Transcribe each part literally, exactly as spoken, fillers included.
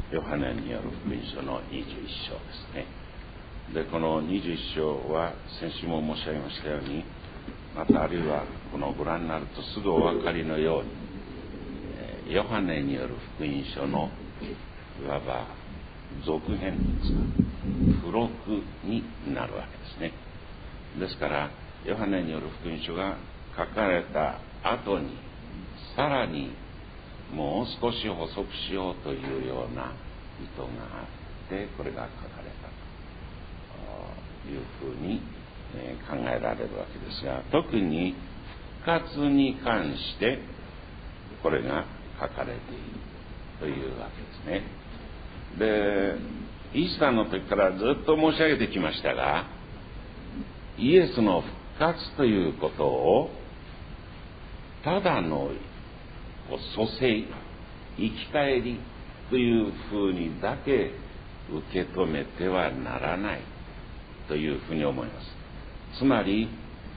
ヨハネによる福音書のにじゅういっ章ですね。で、このにじゅういっ章は先週も申し上げましたように、またあるいはこのご覧になるとすぐお分かりのように、ヨハネによる福音書のいわば続編ですか、付録になるわけですね。ですからヨハネによる福音書が書かれた後にさらにもう少し補足しようというような意図があってこれが書かれたというふうに考えられるわけですが、特に復活に関してこれが書かれているというわけですね。で、イースターの時からずっと申し上げてきましたが、イエスの復活ということをただの蘇生、生き返りというふうにだけ受け止めてはならないというふうに思います。つまり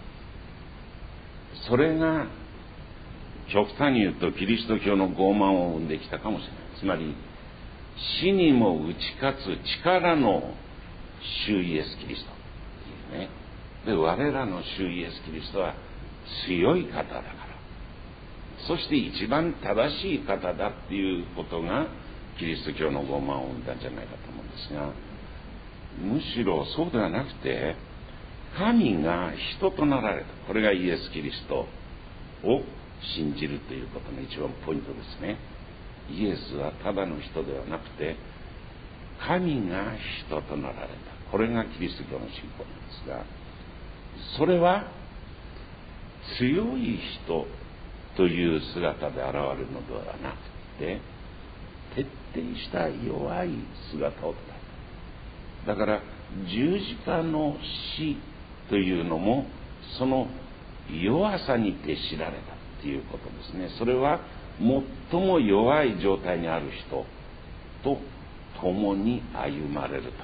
それが極端に言うとキリスト教の傲慢を生んできたかもしれない。つまり死にも打ち勝つ力の主イエス・キリストっていうね。で、我らの主イエス・キリストは強い方だから、そして一番正しい方だっていうことがキリスト教の傲慢を生んだんじゃないかと思うんですが、むしろそうではなくて、神が人となられた、これがイエス・キリストを信じるということの一番ポイントですね。イエスはただの人ではなくて神が人となられた、これがキリスト教の信仰なんですが、それは強い人という姿で現れるのではなくて、徹底した弱い姿を捉えた。だから十字架の死というのもその弱さに徹しられたということですね。それは最も弱い状態にある人と共に歩まれるためだった。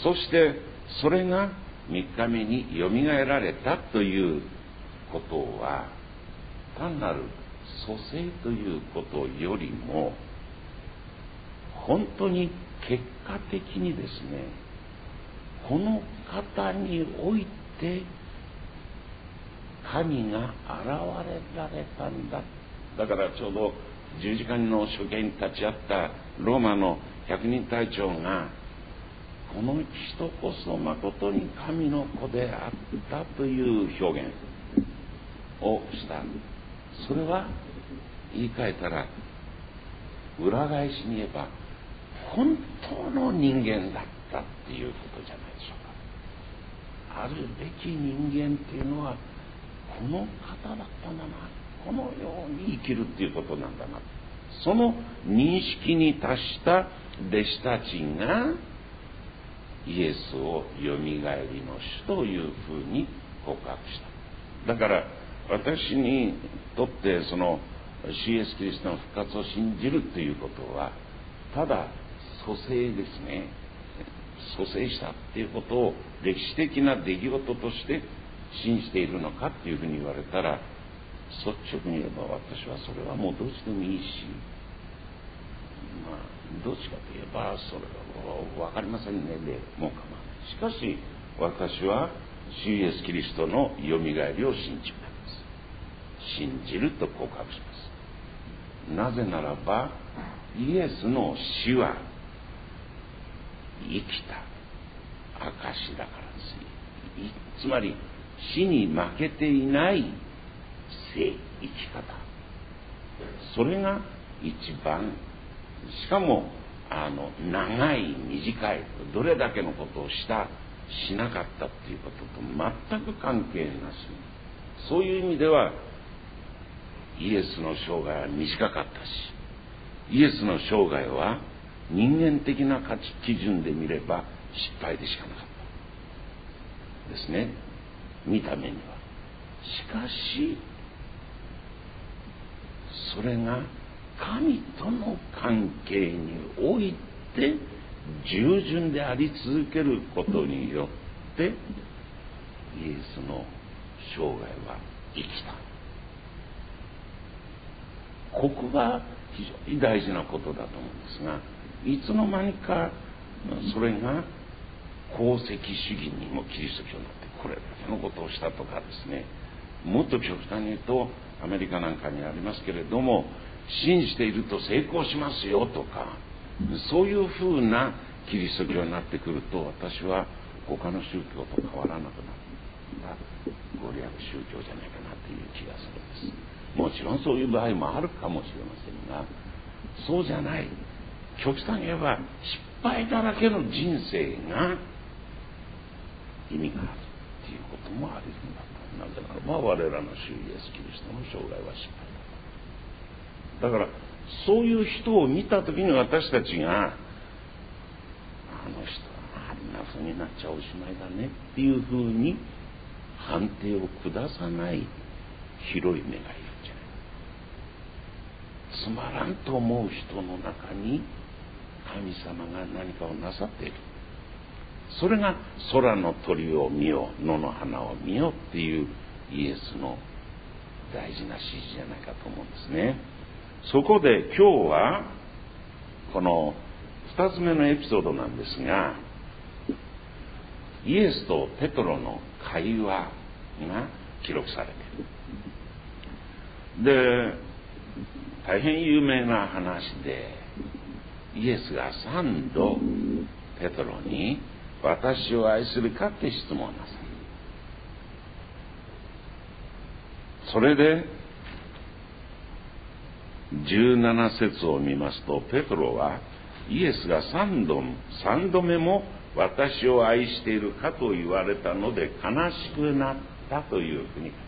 そしてそれが三日目によみがえられたということは、単なる蘇生ということよりも本当に結果的にですね、この方において神が現れられたんだ。だからちょうど十字架の処刑に立ち会ったローマの百人隊長が、この人こそまことに神の子であったという表現をした。それは言い換えたら裏返しに言えば本当の人間だったっていうことじゃないでしょうか。あるべき人間っていうのはこの方だったんだな、このように生きるっていうことなんだな、その認識に達した弟子たちがイエスをよみがえりの主というふうに告白した。だから私にとってその主イエスキリストの復活を信じるということは、ただ蘇生ですね、蘇生したっていうことを歴史的な出来事として信じているのかっていうふうに言われたら、率直に言えば私はそれはもうどっちでもいいし、まあどっちかといえばそれは分かりませんねでもう構わない。しかし私は主イエスキリストのよみがえりを信じます。信じると告白します。なぜならばイエスの死は生きた証だからです。つまり死に負けていない生生き方、それが一番、しかもあの長い短い、どれだけのことをしたしなかったっていうことと全く関係なし、そういう意味ではイエスの生涯は短かったし、イエスの生涯は人間的な価値基準で見れば失敗でしかなかったですね、見た目には。しかしそれが神との関係において従順であり続けることによってイエスの生涯は生きた。ここが非常に大事なことだと思うんですが、いつの間にかそれが功績主義にもキリスト教になって、これだけのことをしたとかですね、もっと極端に言うとアメリカなんかにありますけれども、信じていると成功しますよとか、そういうふうなキリスト教になってくると、私は他の宗教と変わらなくなったご利益宗教じゃないかなという気がするんです。もちろんそういう場合もあるかもしれませんが、そうじゃない、極端に言えば失敗だらけの人生が意味があるということもあり得るんだと。なぜならば我らの主イエスキリストの生涯は失敗だだから、そういう人を見たときに私たちが、あの人はあんなふうになっちゃおしまいだねっていうふうに判定を下さない広い目がいるんじゃない。つまらんと思う人の中に神様が何かをなさっている。それが空の鳥を見よ、野の花を見よっていうイエスの大事な指示じゃないかと思うんですね。そこで今日はこの二つ目のエピソードなんですが、イエスとペトロの会話が記録されている。で、大変有名な話で、イエスが三度ペトロに私を愛するかって質問をなさる。それでじゅうなな節を見ますと、ペトロはイエスが三度三度目も私を愛しているかと言われたので悲しくなったというふうに、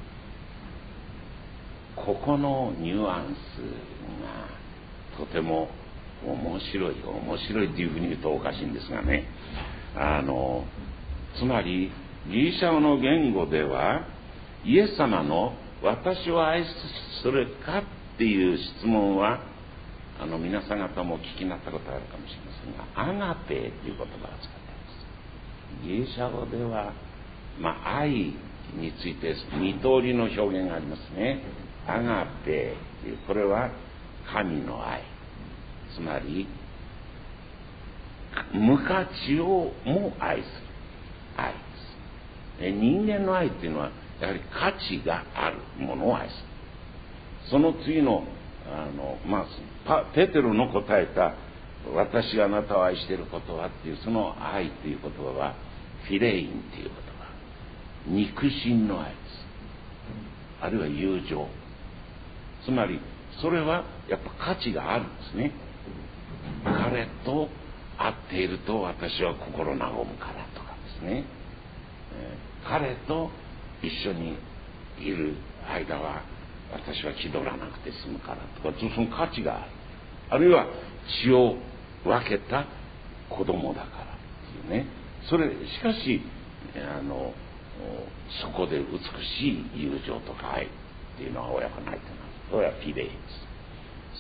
ここのニュアンスがとても面白い面白いっていうふうに言うとおかしいんですがね、あのつまりギリシャ語の言語ではイエス様の私を愛するかっていう質問は、あの皆さん方もお聞きになったことあるかもしれませんが、アガペという言葉を使っています。ギリシャ語では、まあ、愛について二通りの表現がありますね。アガペという、これは神の愛、つまり無価値をも愛する愛です。人間の愛っていうのはやはり価値があるものを愛する。その次のあの、まあ、ペテロの答えた私があなたを愛していることはっていう、その愛っていう言葉はフィレインっていう言葉、肉親の愛です。あるいは友情、つまりそれはやっぱ価値があるんですね。彼と会っていると私は心和むからとかですね、えー、彼と一緒にいる間は私は気取らなくて済むからとか、その価値がある。あるいは血を分けた子供だからっていうね。それしかしあのそこで美しい友情とか愛っていうのは親子ないとなる。それはフィレイです。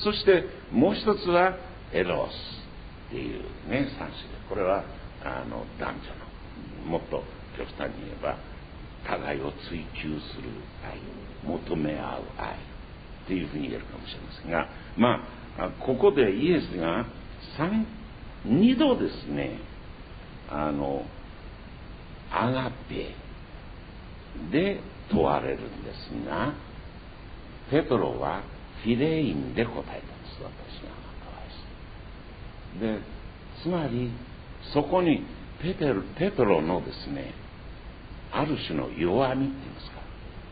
そしてもう一つはエロスっていうね、三種類。これはあの男女の、もっと極端に言えば互いを追求する愛、求め合う愛っていうふうに言えるかもしれませんが、まあここでイエスが三二度ですね、あのアガペで問われるんですが、ペトロはフィレインで答えたんです。私があなたを愛する。で、つまりそこにペテロ、ペトロのですね、ある種の弱みって言いますか、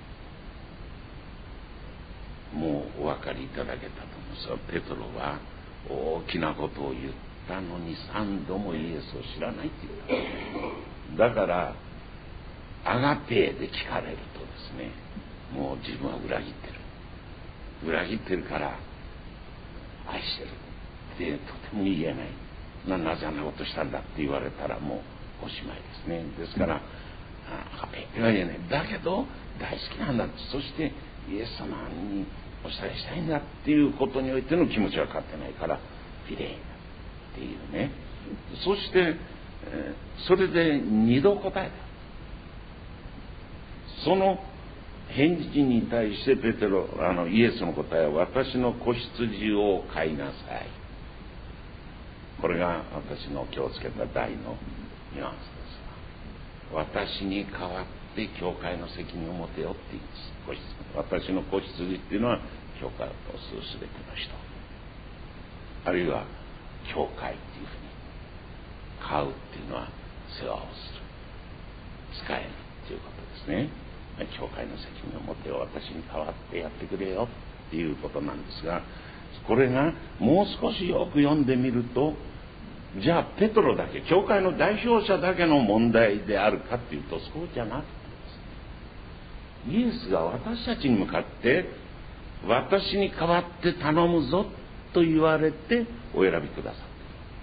もうお分かりいただけたと思うんですが、ペトロは大きなことを言ったのに三度もイエスを知らないって言った。だからアガペーで聞かれるとですね、もう自分は裏切ってる裏切ってるから愛してるってとても言えない。 な, なぜあんなことしたんだって言われたらもうおしまいですね。ですからアガペーは言えない。だけど大好きなんだって、そしてイエス様にお伝えしたいんだっていうことにおいての気持ちは変わってないからフィレインだっていうね。そして、えー、それで二度答えた。その返事に対してペテロあのイエスの答えは、私の子羊を飼いなさい。これが私の気をつけた大のニュアンスですが、私に代わって教会の責任を持てよって言うんです。子羊、私の子羊っていうのは教会をするすべての人、あるいは教会っていうふうに飼うっていうのは世話をする、使えるっていうことですね。教会の責任を持って私に代わってやってくれよっていうことなんですが、これがもう少しよく読んでみると、じゃあペトロだけ、教会の代表者だけの問題であるかっていうと、そうじゃなくてですね、イエスが私たちに向かって私に代わって頼むぞと言われてお選びくださった。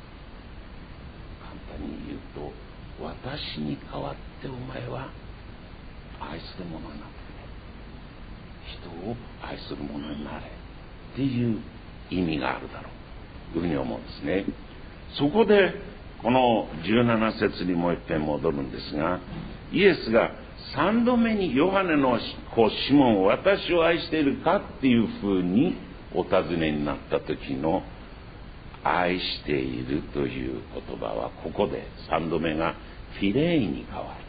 簡単に言うと、私に代わってお前は愛する者になってくれ、人を愛する者になれっていう意味があるだろうというふうに思うんですね。そこでこのじゅうなな節にもう一遍戻るんですが、イエスが三度目にヨハネの子シモンを私を愛しているかっていうふうにお尋ねになった時の愛しているという言葉は、ここで三度目がフィレイに変わります。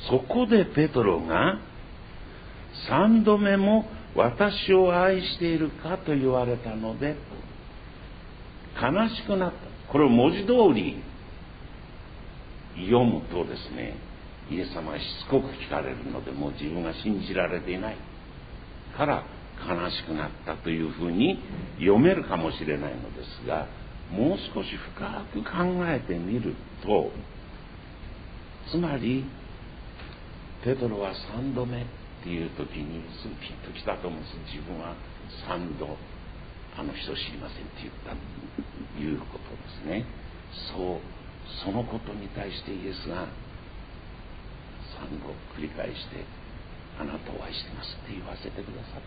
そこでペトロが三度目も私を愛しているかと言われたので悲しくなった。これを文字通り読むとですね、イエス様がしつこく聞かれるので、もう自分が信じられていないから悲しくなったというふうに読めるかもしれないのですが、もう少し深く考えてみると、つまりペトロは三度目っていう時にすぐピッときたと思うんです。自分は三度あの人知りませんって言ったということですね。そうそのことに対してイエスが三度繰り返してあなたを愛してますって言わせてくださって、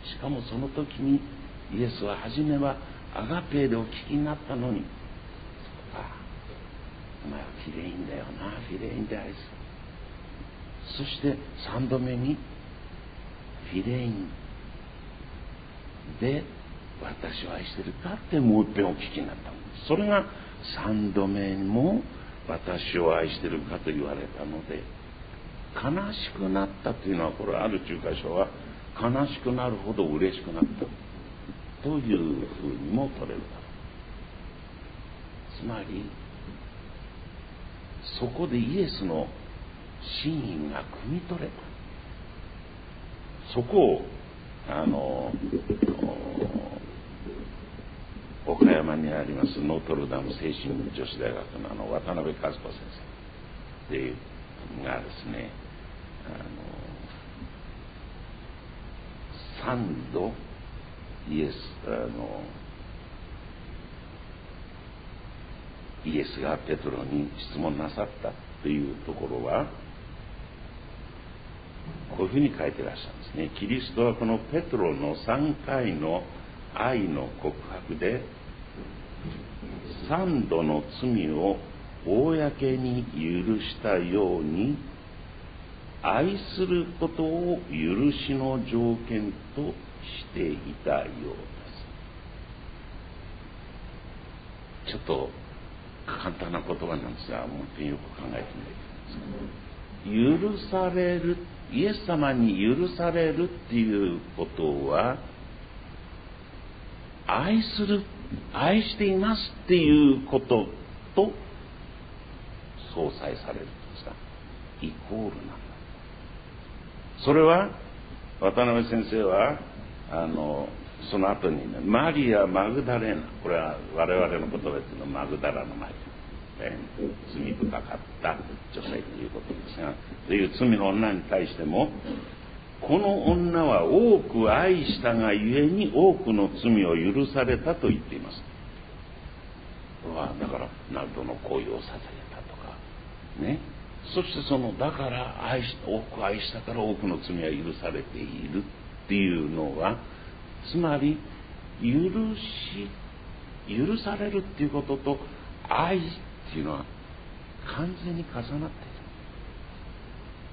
しかもその時にイエスは初めはアガペーでお聞きになったのに、そうか、お前はフィレインだよな、フィレインで愛する。そして三度目にフィレインで私を愛してるかってもう一遍お聞きになったんです。それが三度目も私を愛してるかと言われたので、悲しくなったというのは、これある中華書は悲しくなるほど嬉しくなったというふうにも取れるだろう。つまりそこでイエスの真意が汲み取れた。そこをあの岡山にありますノートルダム精神女子大学のあの渡辺和子先生でがですね、あの三度イエスあのイエスがペトロに質問なさったというところは、こういうふうに書いてらっしゃるんですね。キリストはこのペトロのさんかいの愛の告白で三度の罪を公に許したように、愛することを許しの条件としていたようです。ちょっと簡単な言葉なんですが、もう一遍よく考えてみてください。許される、イエス様に許されるっていうことは、愛する、愛していますっていうことと相殺されるんですか、イコールなんだ。それは渡辺先生はあのその後に、ね、マリア・マグダレーナ、これは我々の言葉で言うとマグダラのマリア、えー、罪深かった女性ということですが、という罪の女に対しても、この女は多く愛したがゆえに多くの罪を許されたと言っています。だから何度の行為を捧げたとかね、そしてそのだから愛し多く愛したから多くの罪は許されているっていうのは、つまり許し許されるっていうことと愛っていうのは完全に重なっている。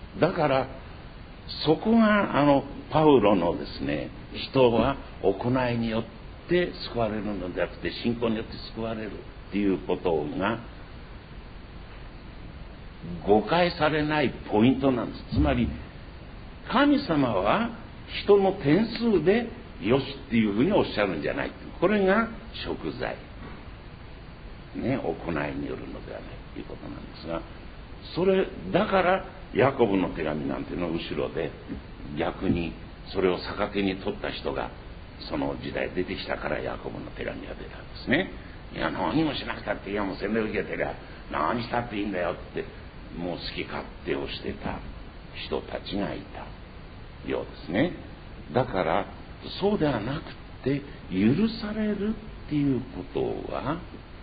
だからそこがあのパウロのですね、人は行いによって救われるのではなくて信仰によって救われるっていうことが誤解されないポイントなんです。つまり神様は人の点数でよしっていうふうにおっしゃるんじゃない。これが贖罪、ね、行いによるのではないということなんですが、それだからヤコブの手紙なんていうのは後ろで逆にそれを逆手に取った人がその時代出てきたからヤコブの手紙が出たんですね。いや何もしなくたって、いやもう洗礼受けてりゃ何したっていいんだよって、もう好き勝手をしてた人たちがいたようですね。だからそうではなくて、許されるっていうことは、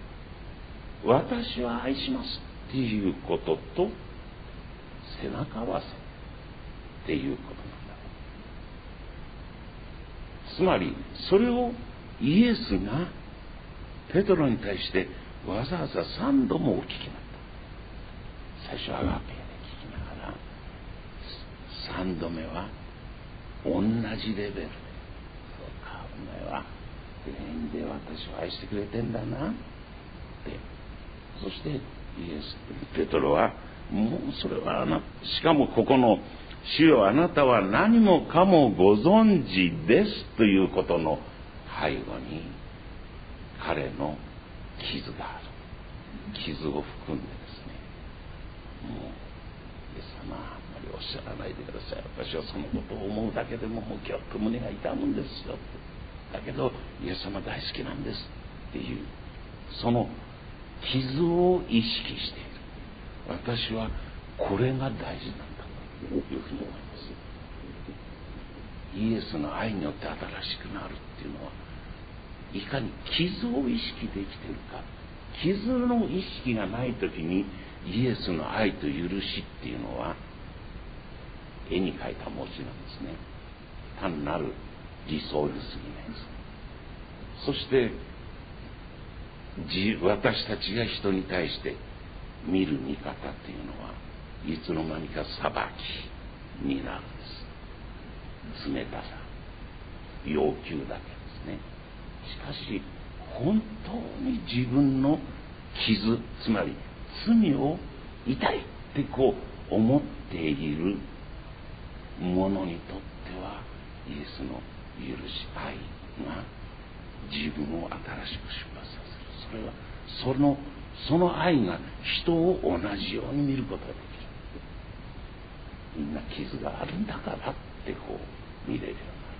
私は愛しますっていうことと背中合わせっていうことなんだ。つまりそれをイエスがペトロに対してわざわざ三度もお聞きになった。最初はアガペで聞きながら、三度目は同じレベルで、そうか、お前は全員で私を愛してくれてんだなって。そしてイエスペトロは、もうそれはあな、しかもここの主よあなたは何もかもご存知ですということの背後に彼の傷がある。傷を含んでですね、もうイエス様あんまりおっしゃらないでください、私はそのことを思うだけでももうぎょっと胸が痛むんですよって、だけどイエス様大好きなんですっていう、その傷を意識している。私はこれが大事なんだというふうに思います。イエスの愛によって新しくなるっていうのは、いかに傷を意識できているか。傷の意識がないときにイエスの愛と許しっていうのは絵に描いた文字なんですね。単なる理想に過ぎないです。そして私たちが人に対して見る見方っていうのはいつの間にか裁きになるんです。冷たさ、要求だけですね。しかし本当に自分の傷、つまり罪を痛いってこう思っている者にとっては、イエスの許し愛が自分を新しく出発させる。それはそのその愛が人を同じように見ることができる。みんな傷があるんだからってこう見れるよ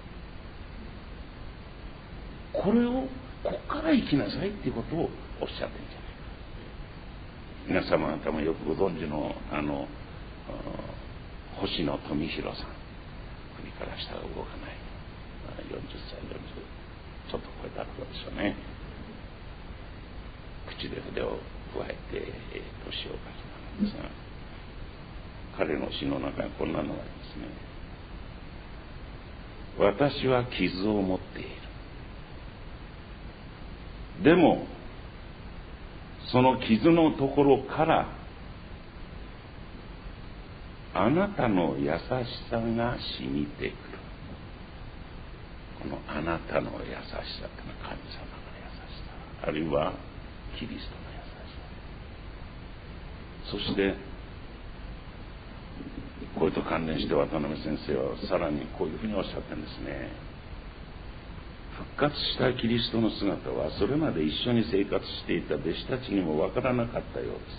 うになる。これをここから生きなさいっていうことをおっしゃってるんじゃないか。皆様方もよくご存知のあの星野富弘さん、首から下が動かないよんじゅっさいよんじゅうちょっと超えた頃でしょうね。口で筆を加えて、えー、と詩を書きなんですが、彼の詩の中にこんなのがありますね。私は傷を持っている。でもその傷のところからあなたの優しさが染みてくる。このあなたの優しさというのは神様の優しさ、あるいはキリストの優しさ。そしてこれと関連して渡辺先生はさらにこういうふうにおっしゃってるんですね。復活したキリストの姿はそれまで一緒に生活していた弟子たちにもわからなかったようです。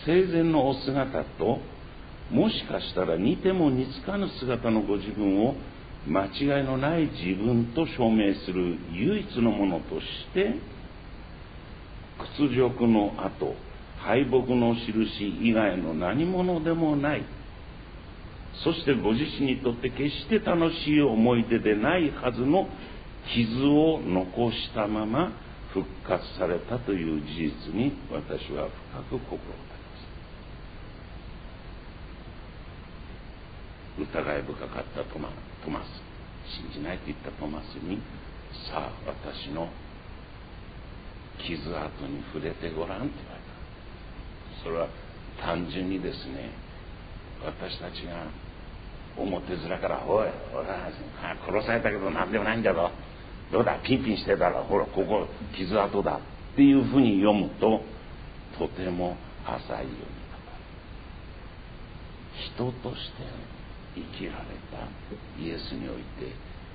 生前のお姿ともしかしたら似ても似つかぬ姿のご自分を間違いのない自分と証明する唯一のものとして、屈辱の跡、敗北の印以外の何者でもない、そしてご自身にとって決して楽しい思い出でないはずの傷を残したまま復活されたという事実に私は深く心を打たれます。疑い深かったトマ、トマス、信じないと言ったトマスに、さあ私の傷跡に触れてごらんって言われた。それは単純にですね、 私たちが表面から「おい俺は殺されたけど何でもないんだぞ、どうだピンピンしてたらほらここ傷跡だ」っていうふうに読むととても浅い読み方。人として生きられたイエスにおいて、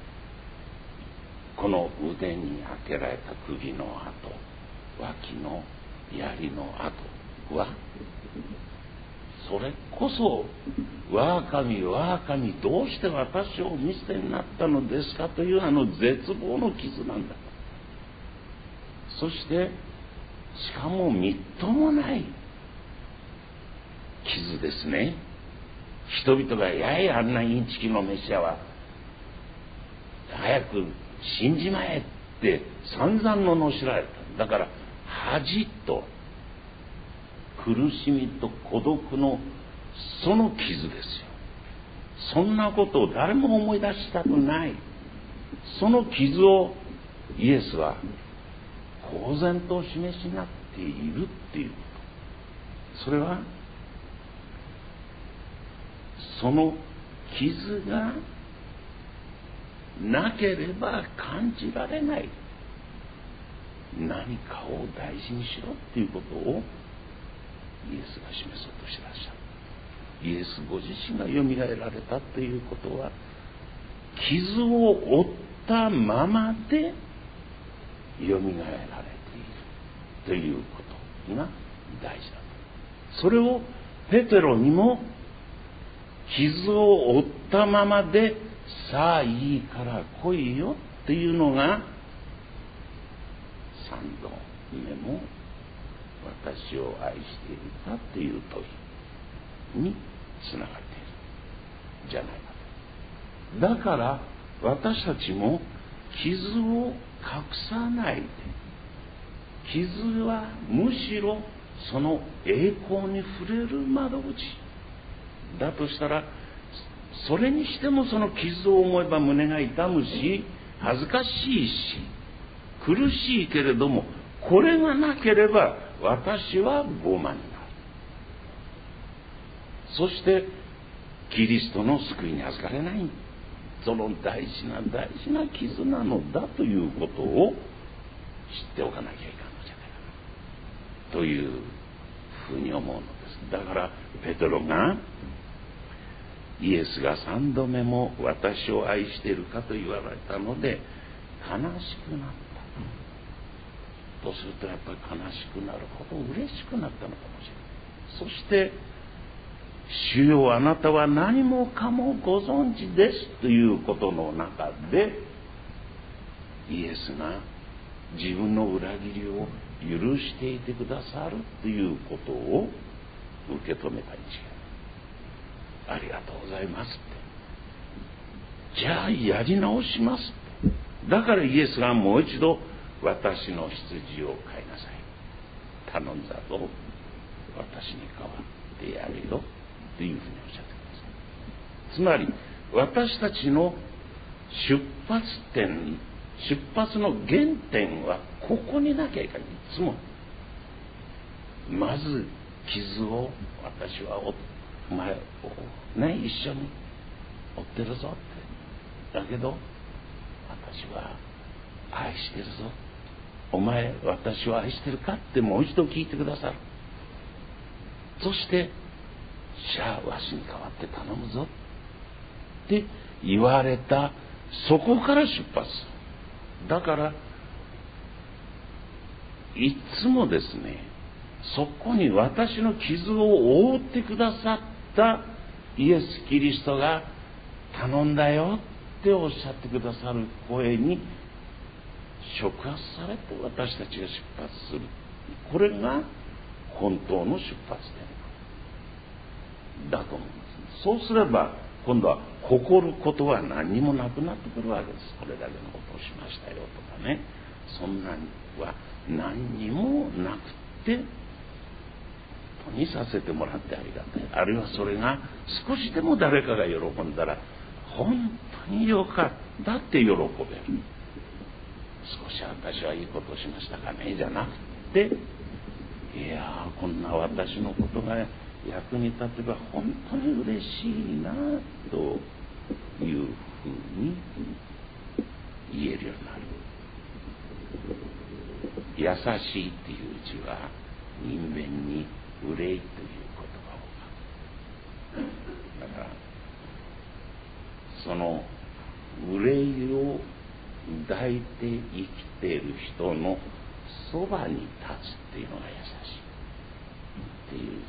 この腕に当てられた釘の跡、脇の槍の跡は、それこそ「我が神我が神どうして私をお見捨てになったのですか」というあの絶望の傷なんだ。そしてしかもみっともない傷ですね。人々が「やいあんなインチキのメシアは早く死んじまえ」って散々罵られた。だから恥と苦しみと孤独のその傷ですよ。そんなことを誰も思い出したくない、その傷をイエスは公然とお示しになっているっていうこと。それはその傷がなければ感じられない何かを大事にしろっていうことをイエスが示そうとしてらっしゃる。イエスご自身がよみがえられたということは、傷を負ったままでよみがえられているということが大事だと。それをペテロにも傷を負ったままで「さあいいから来いよ」っていうのが三度目も私を愛しているかっていう問いにつながっているじゃないかと。だから私たちも傷を隠さないで、傷はむしろその栄光に触れる窓口だとしたら、それにしてもその傷を思えば胸が痛むし恥ずかしいし苦しいけれども、これがなければ私は傲慢になる。そしてキリストの救いに預かれない。その大事な大事な傷なのだということを知っておかなきゃいかんのじゃないかなというふうに思うのです。だからペテロがイエスが三度目も私を愛しているかと言われたので悲しくなったとすると、やっぱり悲しくなるほど嬉しくなったのかもしれない。そして主よあなたは何もかもご存知ですということの中で、イエスが自分の裏切りを許していてくださるということを受け止めたに違いない。ありがとうございますって、じゃあやり直しますって。だからイエスがもう一度私の羊を飼いなさい、頼んだぞ、私に代わってやるよというふうにおっしゃってください。つまり私たちの出発点、出発の原点はここになきゃいけない。いつもまず傷を私はお前をね一緒に負ってるぞって、だけど私は愛してるぞ、お前私を愛してるかってもう一度聞いてくださる。そしてじゃあわしに代わって頼むぞって言われた、そこから出発する。だからいつもですね、そこに私の傷を覆ってくださったイエス・キリストが頼んだよっておっしゃってくださる声に触発されて私たちが出発する。これが本当の出発点だと思うんです。そうすれば今度は誇ることは何にもなくなってくるわけです。これだけのことをしましたよとかね、そんなには何にもなくて本当にさせてもらってありがたい。あるいはそれが少しでも誰かが喜んだら本当によかったって喜べる。少し私はいいことをしましたかねじゃなくて、いやこんな私のことが役に立てば本当に嬉しいなというふうに言えるようになる。優しいっていう字は人間に憂いという言葉を。だからその憂いを抱いて生きている人のそばに立つっていうのが優しいっていう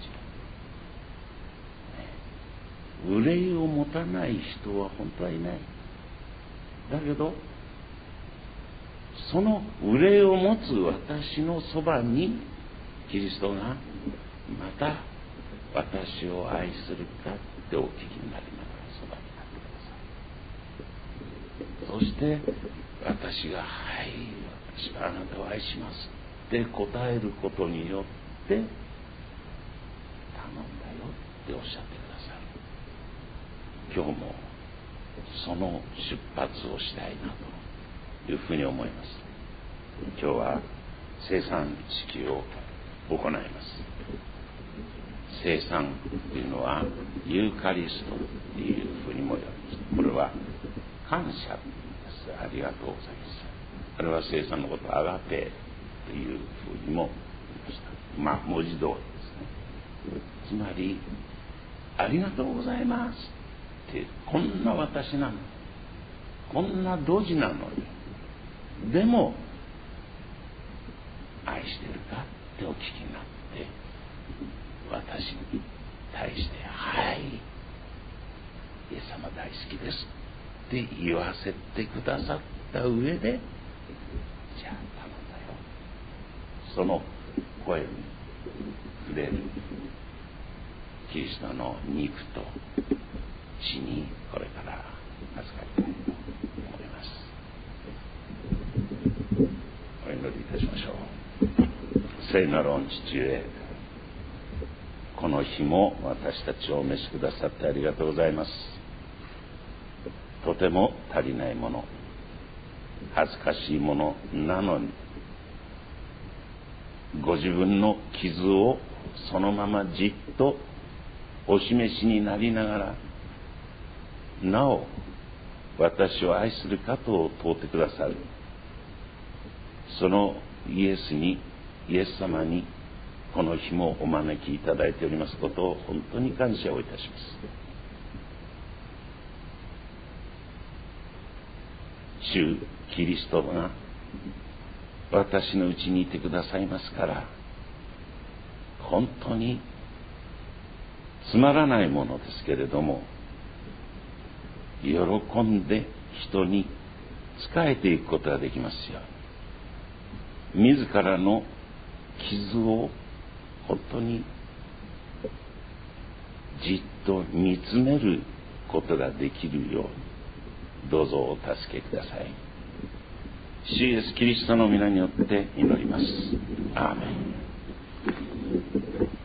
字、ね、憂いを持たない人は本当はいない。だけどその憂いを持つ私のそばにキリストがまた私を愛するかってお聞きになりながらそばに立ってください。そして私がはい私はあなたを愛しますって答えることによって頼んだよっておっしゃってくださる。今日もその出発をしたいなというふうに思います。今日は聖餐式を行います。聖餐というのはユーカリストというふうにも言われます。これは感謝です。ありがとうございます。あれは聖餐のことをアガペというふうにも言いました。まあ文字通りですね。つまりありがとうございますってこんな私なのこんなドジなのにでも愛してるかってお聞きになって私に対してはいイエス様大好きですって言わせてくださった上でじゃあ頼んだよその声に触れるキリストの肉と血にこれから預かりたいと思います。お祈りいたしましょう。聖なる御父上、この日も私たちをお召しくださってありがとうございます。とても足りないもの、恥ずかしいものなのにご自分の傷をそのままじっとお示しになりながらなお私を愛する方を問うてくださるそのイエスにイエス様にこの日もお招きいただいておりますことを本当に感謝をいたします。主キリストが私のうちにいてくださいますから本当につまらないものですけれども喜んで人に仕えていくことができますように自らの傷を本当にじっと見つめることができるようにどうぞお助けください。主イエスキリストの皆によって祈ります。アーメン。